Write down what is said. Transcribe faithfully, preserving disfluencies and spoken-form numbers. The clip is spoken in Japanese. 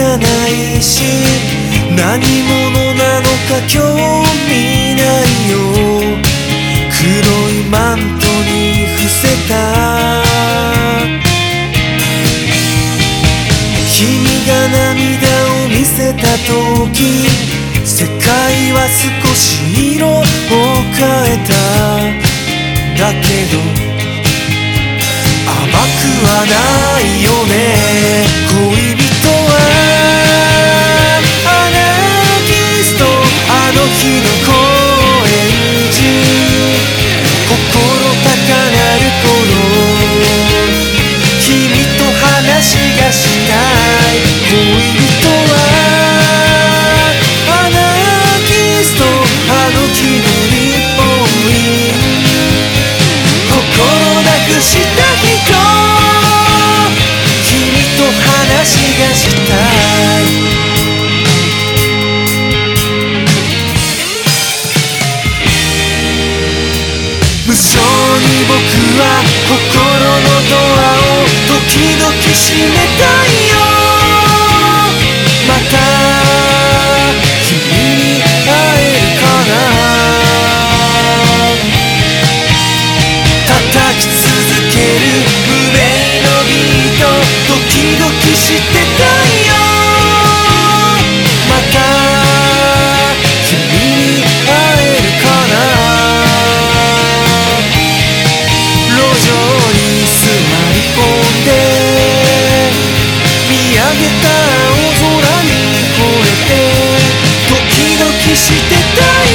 がないし何者なのか興味ないよ。黒いマントに伏せた君が涙を見せた時、世界は少し色を変えた。だけど甘くはないよね。恋人はアナキスト、あの日の高円寺、心高鳴る頃君と話がしたい。恋人はアナキスト、あの日の日本に心なくした人、君と話がしたい。無性に僕は心のドアを時々閉めたいよ。また君に会えるかな。叩き続ける無名のビート、ドキドキしてたいよ。また君に会えるかな。路上に座り込んで見上げた青空に惚れてドキドキしてたい